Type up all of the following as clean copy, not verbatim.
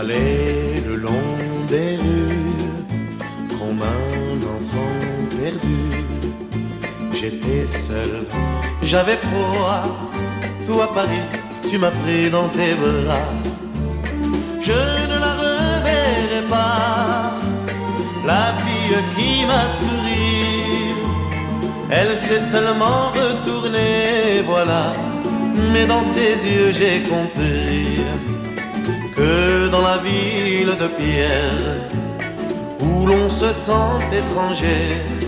J'allais le long des rues comme un enfant perdu. J'étais seul, j'avais froid. Toi Paris, tu m'as pris dans tes bras. Je ne la reverrai pas, la fille qui m'a souri. Elle s'est seulement retournée, voilà. Mais dans ses yeux j'ai compris que dans la ville de pierre, où l'on se sent étranger,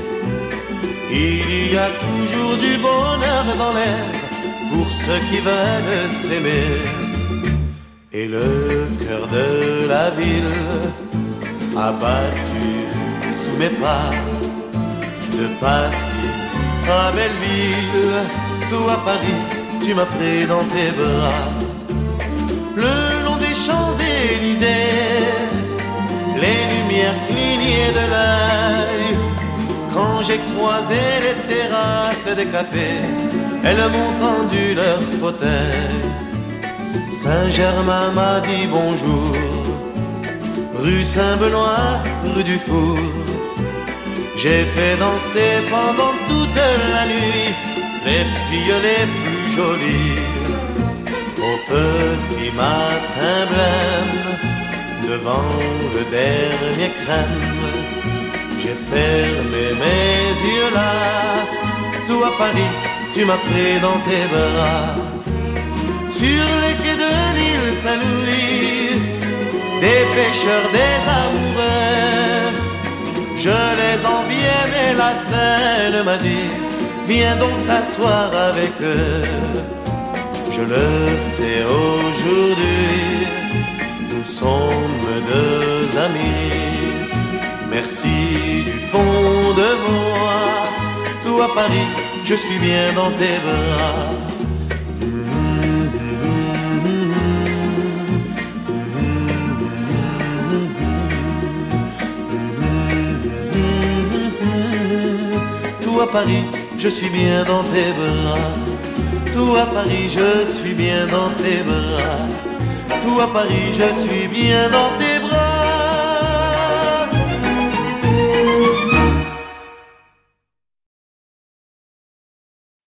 il y a toujours du bonheur dans l'air pour ceux qui veulent s'aimer. Et le cœur de la ville a battu sous mes pas, de Passy à Belleville, toi Paris, tu m'as pris dans tes bras. Le long des Champs-Élysées, les lumières clignaient de l'œil. Quand j'ai croisé les terrasses des cafés, elles m'ont tendu leur fauteuil. Saint-Germain m'a dit bonjour, rue Saint-Benoît, rue du Four. J'ai fait danser pendant toute la nuit les filles les plus jolies. Au petit matin blême, devant le dernier crème, j'ai fermé mes yeux là. Toi Paris, tu m'as pris dans tes bras. Sur les quais de l'île Saint-Louis, des pêcheurs, des amoureux, je les enviais mais la Seine m'a dit viens donc t'asseoir avec eux. Je le sais aujourd'hui, nous sommes deux amis. Merci du fond de moi, toi Paris, je suis bien dans tes bras. Toi Paris, je suis bien dans tes bras. Toi Paris, je suis bien dans tes bras. Toi Paris, je suis bien dans tes bras.